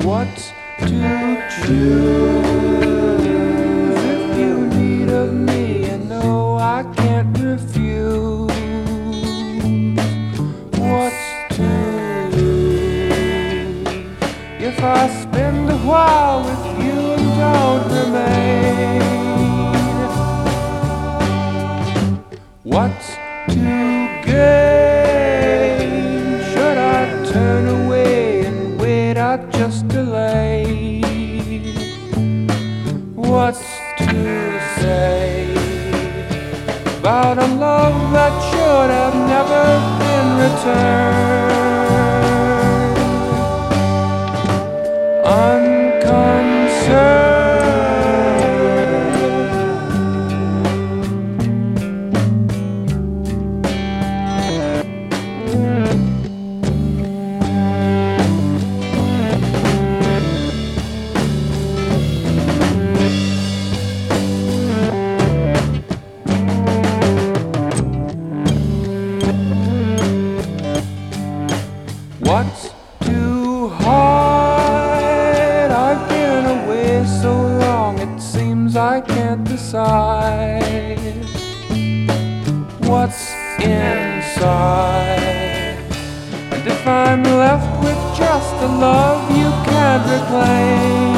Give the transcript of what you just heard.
What to choose? If you need of me, and no, I can't refuse. What's to lose if I spend a while with you and don't remain? What's to gain? Should I turn away and wait? I'd just delay. What's to say about a love that should have never been returned? Unconcerned. What's too hard? I've been away so long, it seems I can't decide. What's inside? And if I'm left with just a love you can't reclaim,